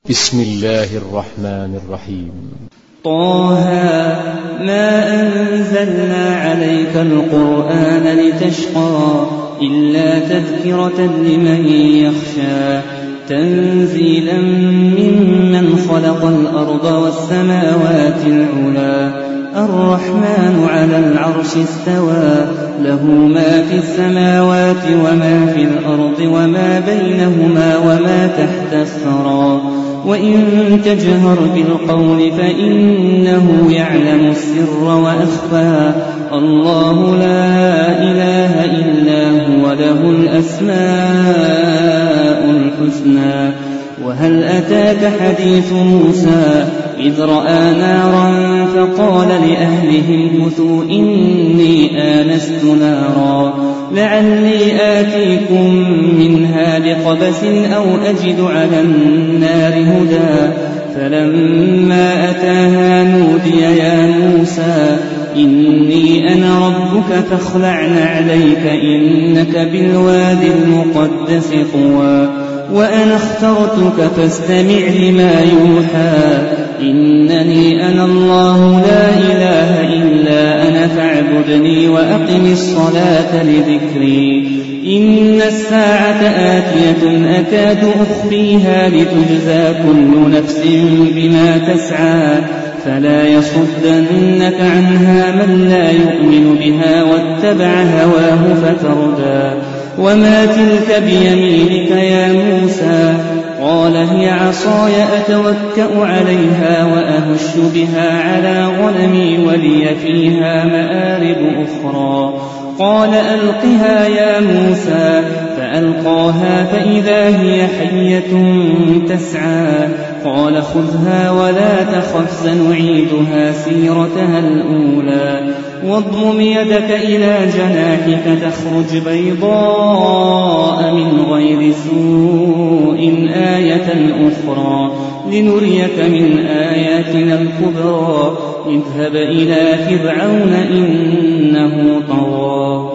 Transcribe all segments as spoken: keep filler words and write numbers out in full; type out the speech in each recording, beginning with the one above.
بسم الله الرحمن الرحيم. طه ما أنزلنا عليك القرآن لتشقى إلا تذكرة لمن يخشى تنزيلا ممن خلق الأرض والسماوات العلى الرحمن على العرش استوى له ما في السماوات وما في الأرض وما بينهما وما تحت الثرى وإن تجهر بالقول فإنه يعلم السر وأخفى الله لا إله إلا هو له الأسماء الحسنى. وهل أتاك حديث موسى إذ رأى نارا فقال لأهلهم كثوا إني آنست نارا لعلي آتيكم منها بقبس أو أجد على النار هدى فلما أتاها نودي يا موسى إني أنا ربك فاخلع نعليك إنك بالواد المقدس طوى وأنا اخترتك فاستمع لما يوحى إنني أنا الله لا إله إلا أنا فاعبدني وأقم الصلاة لذكري إن الساعة آتية أكاد أخفيها لتجزى كل نفس بما تسعى فلا يصدنك عنها من لا يؤمن بها واتبع هواه فتردى. وما تلك بيمينك يا موسى قال هي عصاي أتوكأ عليها وأهش بها على غنمي ولي فيها مآرب أخرى قال ألقها يا موسى فألقاها فإذا هي حية تسعى قال خذها ولا تخف سنعيدها سيرتها الأولى واضمم يدك إلى جناحك تخرج بيضاء من غير سوء آية أخرى لنريك من آياتنا الكبرى اذهب إلى فرعون إنه طغى.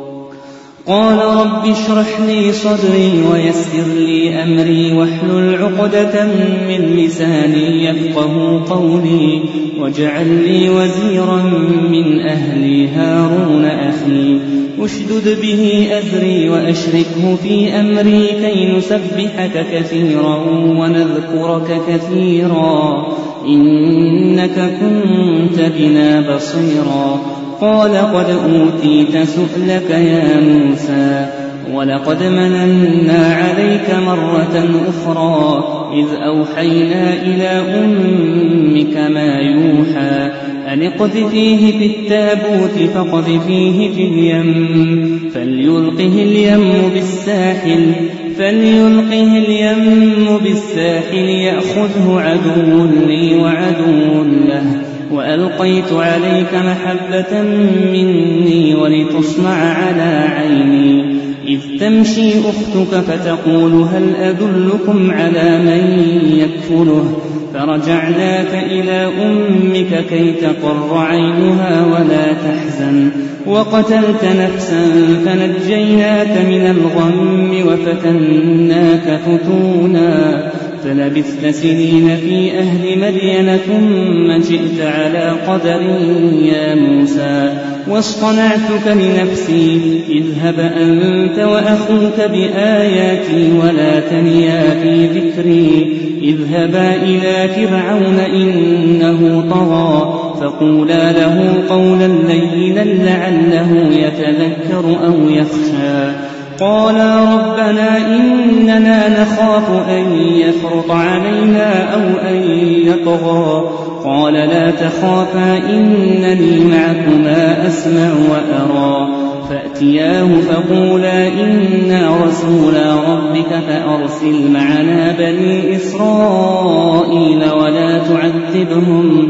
قال رب اشرح لي صدري ويسر لي أمري واحلل عقدة من لساني يفقه قولي واجعل لي وزيرا من أهلي هارون أخي اشدد به أزري وأشركه في أمري كي نسبحك كثيرا ونذكرك كثيرا إنك كنت بنا بصيرا. قال قد أوتيت سؤلك يا موسى ولقد مننا عليك مرة أخرى إذ أوحينا إلى أمك ما يوحى أن اقذفيه في التابوت فاقذفيه في اليم فليلقه اليم بالساحل فليلقه اليم بالساحل يأخذه عدو لي وعدو له وألقيت عليك محبة مني ولتصنع على عيني إذ تمشي أختك فتقول هل أدلكم على من يكفله فرجعناك إلى أمك كي تقر عينها ولا تحزن وقتلت نفسا فنجيناك من الغم وفتناك فتونا فلبثت سنين في أهل مدين ثم جئت على قدر يا موسى واصطنعتك لنفسي اذهب أنت وأخوك بآياتي ولا تنيا في ذكري اذهبا إلى فرعون إنه طغى فقولا له قولا لينا لعله يتذكر أو يخشى. قالا ربنا إننا نخاف أن يفرط علينا أو أن يطغى قال لا تخافا إنني معكما أسمع وأرى فأتياه فقولا إنا رسولا ربك فأرسل معنا بني إسرائيل ولا تعذبهم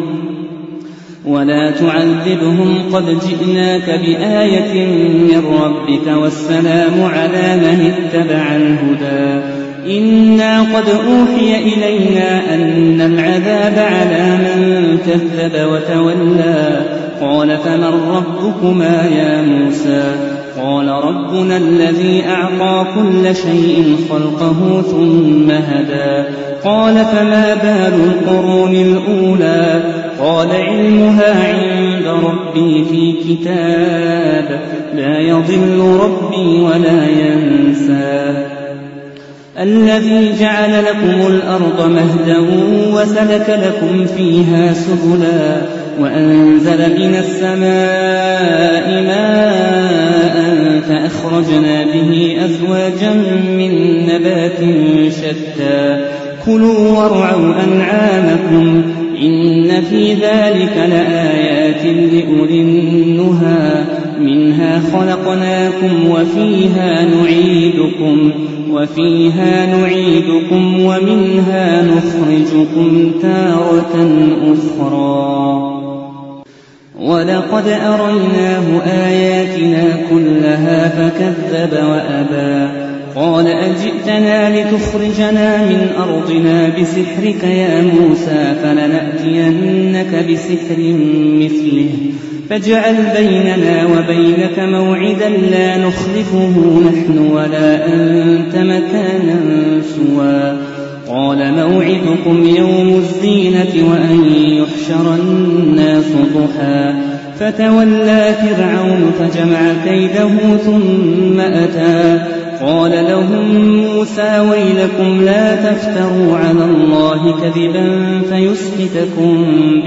ولا تعذبهم قد جئناك بآية من ربك والسلام على من اتبع الهدى إنا قد أوحي إلينا أن العذاب على من كذب وتولى قال فمن ربكما يا موسى قال ربنا الذي أعطى كل شيء خلقه ثم هدى قال فما بال القرون الأولى قال علمها عند ربي في كتاب لا يضل ربي ولا ينسى الذي جعل لكم الأرض مهدا وسلك لكم فيها سبلا وأنزل من السماء ماء فأخرجنا به أزواجا من نبات شتى كلوا وارعوا أنعامكم إن في ذلك لآيات لأولي النهى منها خلقناكم وفيها نعيدكم وفيها نعيدكم ومنها نخرجكم تارة أخرى ولقد أريناه آياتنا كلها فكذب وأبى قال أجئتنا لتخرجنا من أرضنا بسحرك يا موسى فلنأتينك بسحر مثله فاجعل بيننا وبينك موعدا لا نخلفه نحن ولا أنت مكانا سوى قال موعدكم يوم الزينة وأن يحشر الناس ضحى فتولى فرعون فجمع كيده ثم أتى قال لهم موسى ويلكم لا تفتروا على الله كذبا فيسحتكم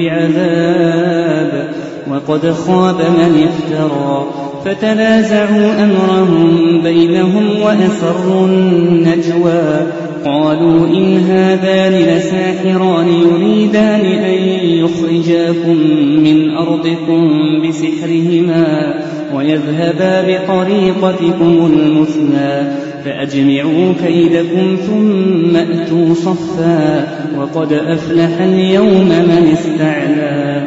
بعذاب وقد خاب من افترى فتنازعوا أمرهم بينهم وأسروا النجوى قالوا إن هذان لساحران يريدان أن يخرجاكم من أرضكم بسحرهما ويذهبا بطريقتكم المثلى فأجمعوا كيدكم ثم أتوا صفا وقد أفلح اليوم من استعلى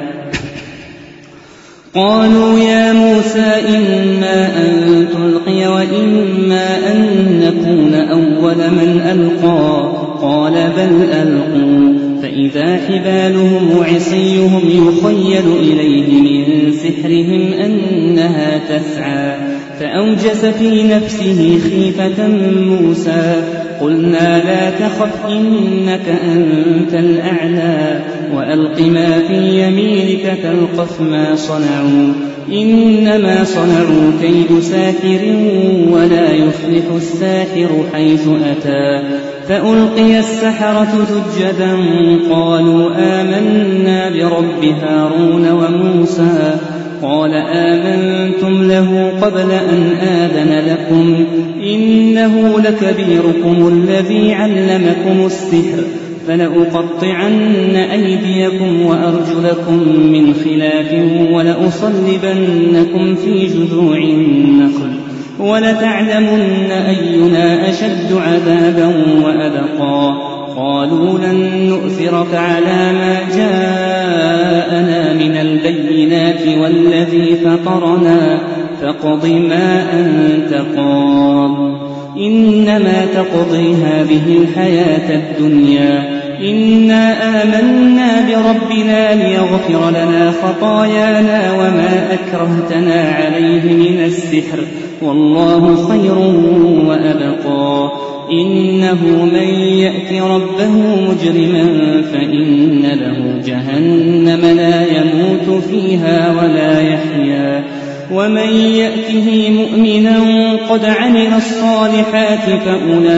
قالوا يا موسى إما أن تلقي وإما أن نكون أول من ألقى قال بل ألقوا فإذا حبالهم وعصيهم يخيل إليه من سحرهم أنها تسعى فأوجس في نفسه خيفة موسى قلنا لا تخف إنك أنت الأعلى وألق ما في يمينك تلقف ما صنعوا إنما صنعوا كيد ساحر ولا يفلح الساحر حيث أتى فألقي السحرة سجدا قالوا آمنا برب هارون وموسى قال آمنتم له قبل أن آذن لكم إنه لكبيركم الذي علمكم السحر فلأقطعن أيديكم وأرجلكم من خلاف ولأصلبنكم في جذوع النخل ولتعلمن أينا أشد عذابا وأبقى قالوا لن نؤثرك على ما جاءنا من البينات والذي فطرنا فاقض ما أنت قاض إنما تقضي هذه الحياة الدنيا إنا آمنا بربنا ليغفر لنا خطايانا وما أكرهتنا عليه من السحر والله خير وأبقى إنه من يأت ربه مجرما فإن له جهنم لا يموت فيها ولا يحيا ومن يأته مؤمنا قد عمل الصالحات فأولئك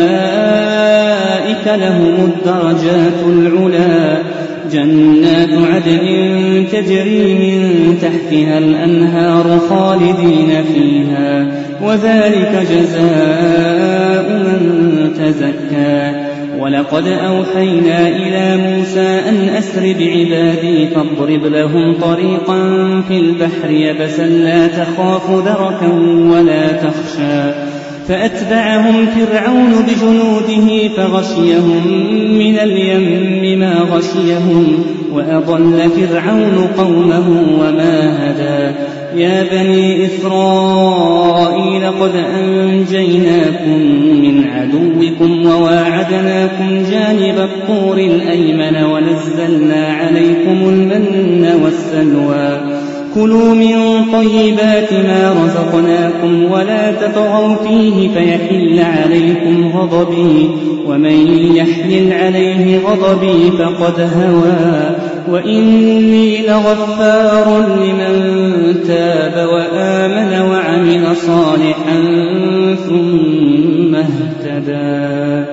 لهم الدرجات العلا جنات عدن تجري من تحتها الأنهار خالدين فيها وذلك جزاء من تزكى ولقد أوحينا إلى موسى أن أسر بعبادي فاضرب لهم طريقا في البحر يبسا لا تخاف دركا ولا تخشى فأتبعهم فرعون بجنوده فغشيهم من اليم ما غشيهم وأضل فرعون قومه وما هدى يا بني إسرائيل قد أنجيناكم من عدوكم وواعدناكم جانب الطور الأيمن ونزلنا عليكم المن والسلوى كلوا من طيبات ما رزقناكم ولا تطغوا فيه فيحل عليكم غضبي ومن يحلل عليه غضبي فقد هوى وإني لغفار لمن تاب وآمن وعمل صالحا ثم اهتدى.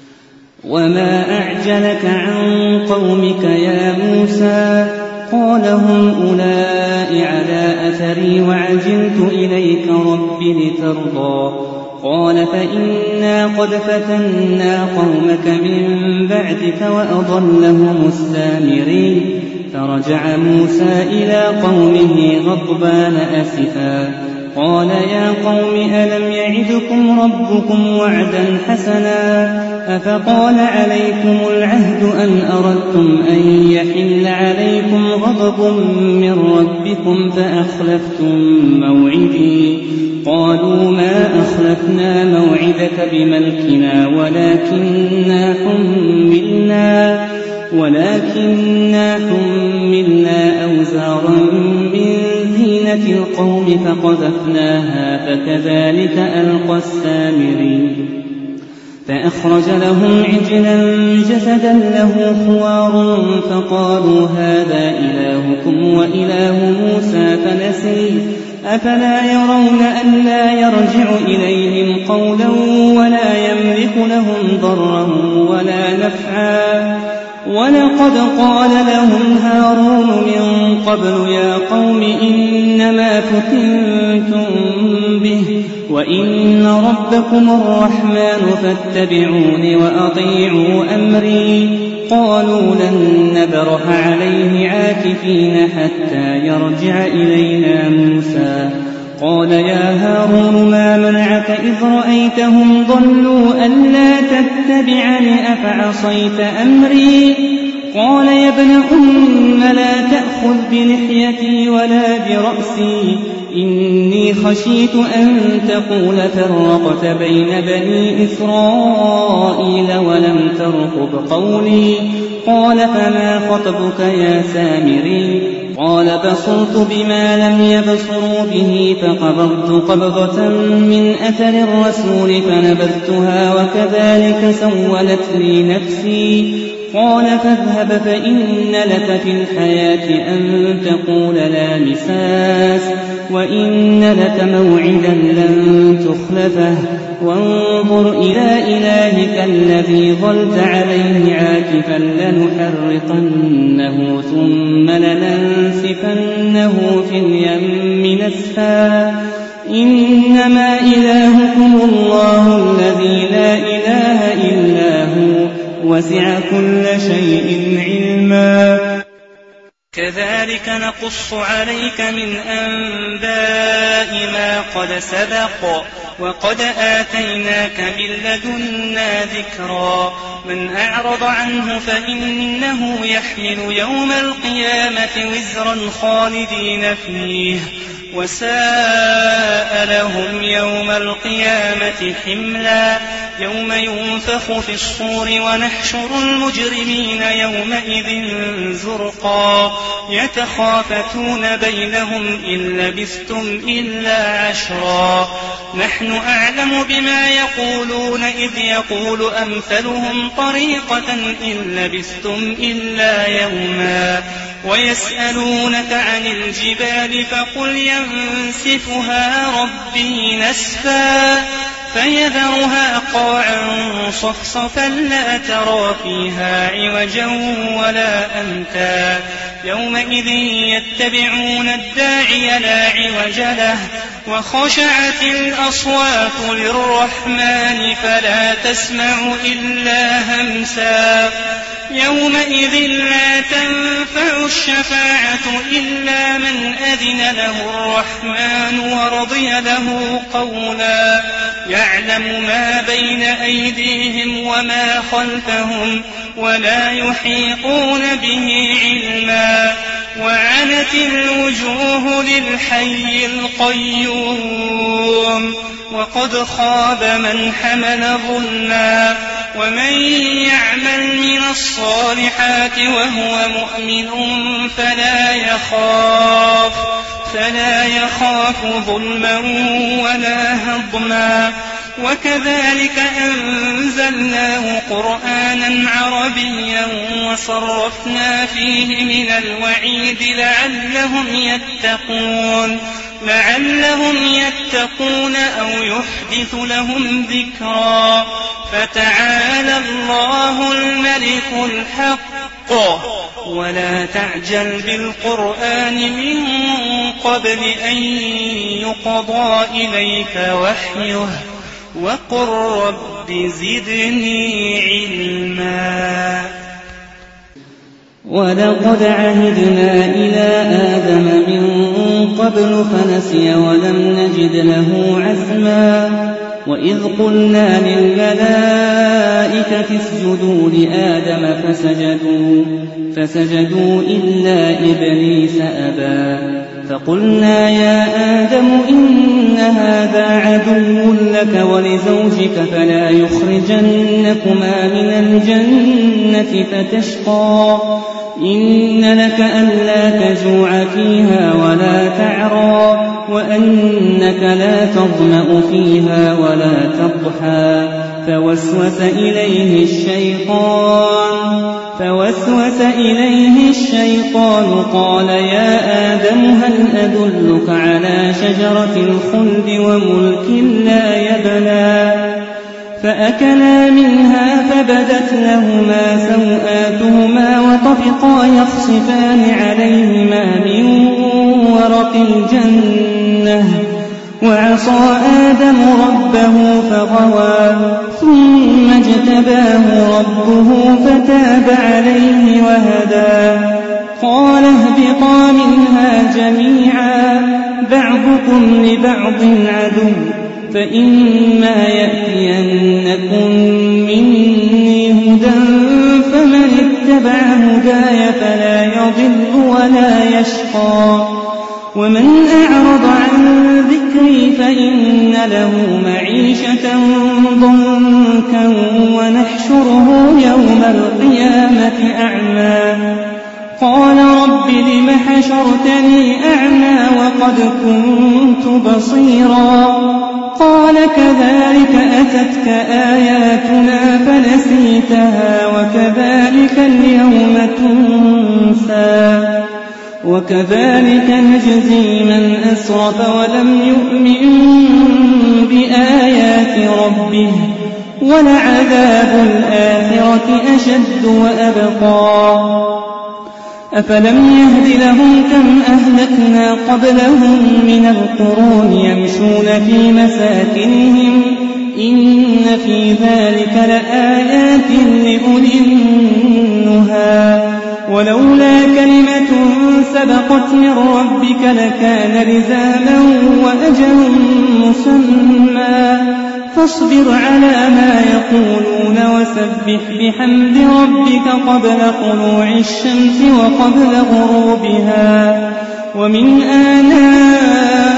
وما أعجلك عن قومك يا موسى؟ قال هم أولئك على أثري وعجلت إليك رب لترضى. قال فإنا قد فتنا قومك من بعدك وأضلهم السامري. فرجع موسى إلى قومه غضبان أسفا قال يا قوم ألم يعدكم ربكم وعدا حسنا أفطال عليكم العهد أن أردتم أن يحل عليكم غضب من ربكم فأخلفتم موعدي. قالوا ما أخلفنا موعدك بملكنا ولكننا حملنا ولكننا حملنا أوزارا من زينة القوم فقذفناها فكذلك ألقى السامري. فأخرج لهم عجلا جسدا له خوار فقالوا هذا إلهكم وإله موسى فنسي. أفلا يرون أن لا يرجع إليهم قولا ولا يملك لهم ضرا ولا نفعا. ولقد قال لهم هارون من قبل يا قوم إنما فتنتم به وإن ربكم الرحمن فاتبعون وأطيعوا أمري. قالوا لن نبرح عليه عاكفين حتى يرجع إلينا موسى. قال يا هارون ما منعك إذ رأيتهم ضلوا ألا تتبعني أفعصيت أمري؟ قال يا ابن أم لا تأخذ بلحيتي ولا برأسي إني خشيت أن تقول فرقت بين بني إسرائيل ولم ترقب قولي. قال فما خطبك يا سامري؟ قال بصرت بما لم يبصروا به فقبضت قبضة من أثر الرسول فنبذتها وكذلك سولت لي نفسي. قال فاذهب فإن لك في الحياة أن تقول لا مساس وإن لك موعدا لن تخلفه وانظر إلى إلهك الذي ظلت عليه عاكفا لنحرقنه ثم لننسفنه في اليم نسفا. إنما إلهكم الله الذي لا إله إلا هو وسع كل شيء علما. كذلك نقص عليك من أنباء ما قد سبق وقد آتيناك من لدنا ذكرا. من أعرض عنه فإنه يحمل يوم القيامة وزرا خالدين فيه وساء لهم يوم القيامة حملا. يوم ينفخ في الصور ونحشر المجرمين يومئذ زرقا. يتخافتون بينهم إن لبثتم إلا عشرا. نحن أعلم بما يقولون إذ يقول أمثلهم طريقة إن لبثتم إلا يوما. ويسألونك عن الجبال فقل ينسفها ربي نسفا فيذرها قاعا صفصفا لا ترى فيها عوجا ولا أمتا. يومئذ يتبعون الداعي لا عوج له وخشعت الأصوات للرحمن فلا تسمع إلا همسا. يومئذ لا تنفع الشفاعة إلا من أذن له الرحمن ورضي له قولا. يعلم ما بين أيديهم وما خلفهم ولا يحيطون به علما. وعنت الوجوه للحي القيوم وقد خاب من حمل ظلما. ومن يعمل من الصالحات وهو مؤمن فلا يخاف فلا يخاف ظلما ولا هضما وكذلك أنزلناه قرآنا عربيا وصرفنا فيه من الوعيد لعلهم يتقون لعلهم يتقون أو يحدث لهم ذكرا فتعالى الله الملك الحق ولا تعجل بالقرآن من قبل أن يقضى إليك وحيه وقل رب زدني علما. ولقد عهدنا إلى آدم من قبل فنسي ولم نجد له عزما وإذ قلنا للملائكة اسجدوا لآدم فسجدوا, فسجدوا إلا إبليس أبى فقلنا يا آدم إن هذا عدو لك ولزوجك فلا يخرجنكما من الجنة فتشقى إن لك ألا تجوع فيها ولا تعرى وأنك لا تظمأ فيها ولا تضحى فوسوس إليه الشيطان فوسوس إليه الشيطان قال يا آدم هل أدلك على شجرة الخلد وملك لا يبلى فأكلا منها فبدت لهما سوآتهما وطفقا يخصفان عليهما من ورق الجنة وعصى آدم ربه فغوى ثم اجتباه ربه فتاب عليه وهدى قال اهبطا منها جميعا بعضكم لبعض عدو فإما يأتينكم مني هدى فمن اتبع هداي فلا يضل ولا يشقى ومن أعرض عن ذكري فإن له معيشة ضنكا ونحشره يوم القيامة أعمى قال رب لم حشرتني أعمى وقد كنت بصيرا قال كذلك أتتك آياتنا فنسيتها وكذلك اليوم تنسى وكذلك نجزي من أسرف ولم يؤمن بآيات ربه ولعذاب الآخرة أشد وأبقى أفلم يهد لهم كم أهلكنا قبلهم من القرون يمشون في مساكنهم إن في ذلك لآيات لأولي النهى ولولا كلمة سبقت من ربك لكان لزاما وأجل مسمى فاصبر على ما يقولون وسبح بحمد ربك قبل طلوع الشمس وقبل غروبها ومن آناء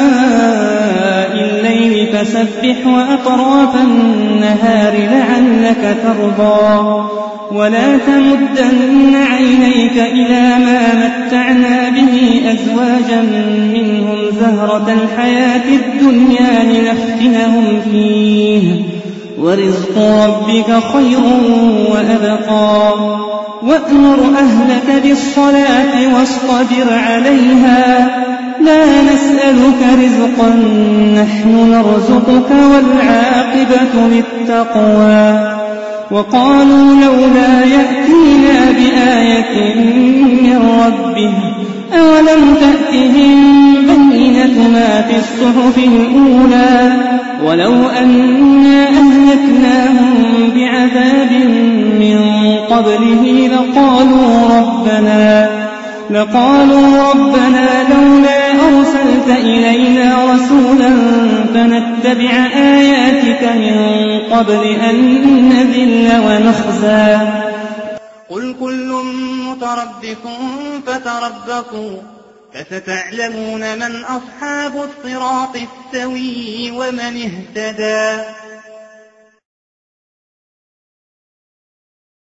الليل فسبح وأطراف النهار لعلك ترضى ولا تمدن عينيك إلى ما متعنا به أزواجا منهم زهرة الحياة الدنيا لنفتنهم فيه ورزق ربك خير وأبقى وأمر أهلك بالصلاة واصطبر عليها لا نسألك رزقا نحن نرزقك والعاقبة للتقوى وقالوا لولا يأتينا بآية من ربه أولم تأتهم بينة ما في الصحف الأولى ولو أنا أهلكناهم بعذاب من قبله لقالوا ربنا لقالوا ربنا لولا أرسلت إلينا رسولا فنتبع آياتك من قبل أن نذل ونخزى قل كل متربص فتربصوا فستعلمون من أصحاب الصراط السوي ومن اهتدى.